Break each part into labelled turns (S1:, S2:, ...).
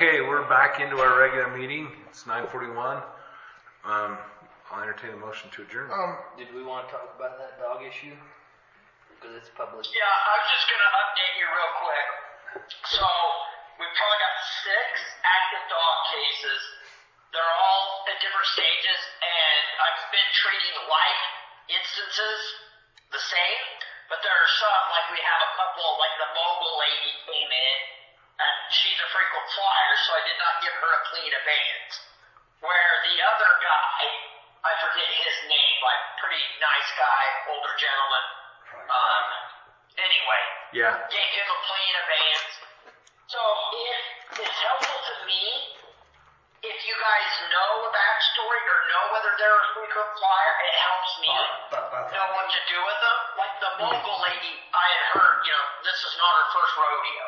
S1: Okay, we're back into our regular meeting. It's 9:41. I'll entertain a motion to adjourn.
S2: Did we want to talk about that dog issue? Because it's public.
S3: Yeah, I was just going to update you real quick. So, we've probably got 6 active dog cases. They're all at different stages, and I've been treating life instances the same, but there are some, like we have a couple, like the mogul lady came in, and she's a frequent flyer, so I did not give her a clean abeyance. Where the other guy, I forget his name, like pretty nice guy, older gentleman. Anyway, gave him a clean abeyance. So if it's helpful to me, if you guys know a backstory or know whether they're a frequent flyer, it helps me know what to do with them. Like the mogul lady, I had heard, this is not her first rodeo.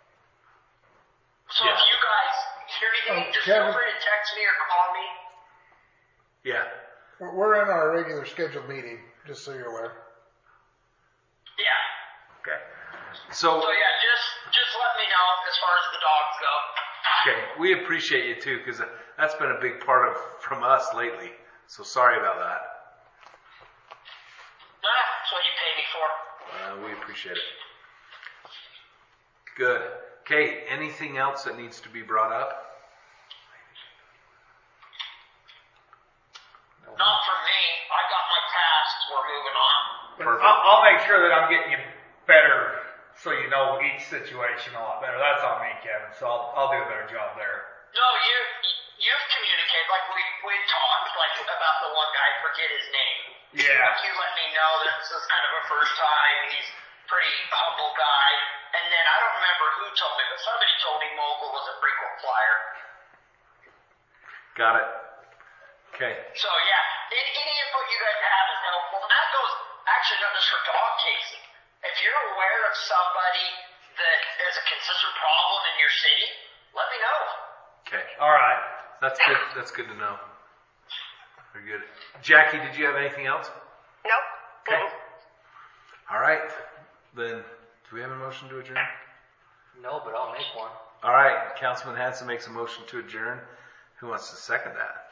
S3: So if you guys hear anything, just feel free to text me or call me.
S1: Yeah.
S4: We're in our regular scheduled meeting, just so you're aware.
S3: Yeah.
S1: Okay.
S3: So yeah, just let me know as far as the dogs go.
S1: Okay, we appreciate you too, because that's been a big part from us lately. So sorry about that.
S3: That's what you pay me for.
S1: We appreciate it. Good. Okay, anything else that needs to be brought up?
S3: Not for me. I got my tasks. We're moving on.
S1: Perfect.
S5: I'll make sure that I'm getting you better, so you know each situation a lot better. That's on me, Kevin. So I'll do a better job there.
S3: No, you've communicated, like we talked, like about the one guy, forget his name.
S5: Yeah.
S3: Like you let me know that this is kind of a first time. He's a pretty humble guy. And then I don't remember who told me, but somebody told me Mogul was a frequent flyer.
S1: Got it. Okay.
S3: So yeah, any input you guys have is helpful. And that goes actually not just for dog casing. If you're aware of somebody that is a consistent problem in your city, let me know.
S1: Okay.
S5: All right.
S1: That's good. That's good to know. Very good. Jackie, did you have anything else?
S6: Nope.
S1: Okay. All right. Then, do we have a motion to adjourn?
S2: No, but I'll make one.
S1: All right. Councilman Hanson makes a motion to adjourn. Who wants to second that?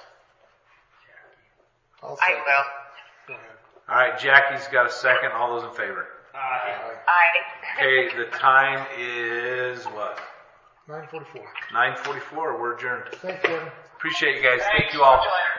S4: I'll
S6: I
S4: second.
S6: will.
S4: Go ahead.
S1: All right. Jackie's got a second. All those in favor?
S4: Aye.
S1: Okay. The time is what?
S4: 9:44.
S1: 9:44. We're adjourned.
S4: Thanks, Kevin.
S1: Appreciate you guys.
S3: Thanks.
S1: Thank you all.
S3: Talk to you later.